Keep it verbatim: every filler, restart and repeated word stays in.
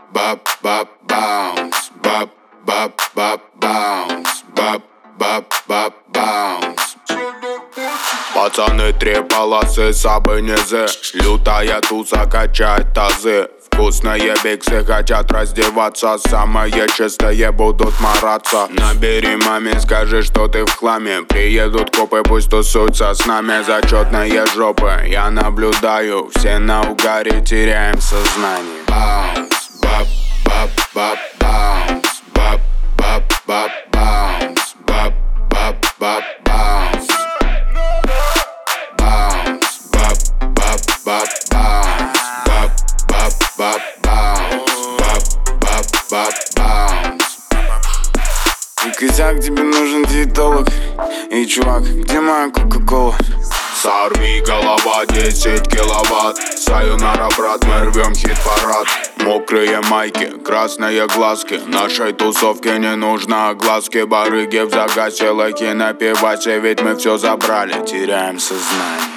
бап, бап, баунс, бап, бап, бап, баунс, бап, бап, бап, баунс. Пацаны, три полосы, сабы, низы. Лютая туса качает тазы. Вкусные биксы хотят раздеваться. Самые чистые будут мараться. Набери маме, скажи, что ты в хламе. Приедут копы, пусть тусуются с нами. Зачетные жопы, я наблюдаю. Все на угаре, теряем сознание. Баунс, бап, бап, бап, баунс, бап, бап, бап, баунс, бап, бап, бап, баунс. Баунс, бап, бап, бап, баунс, бап, бап, бап, баунс, бап, бап, бап, баунс. И козяк, тебе нужен диетолог. Эй, чувак, где моя кока-кола? Сорви голова, десять киловатт. Сайонара, брат, мы рвем хит-парад. Мокрые майки, красные глазки. Нашей тусовке не нужно огласки. Барыги в загасе, лайки на пивасе. Ведь мы все забрали, теряем сознание.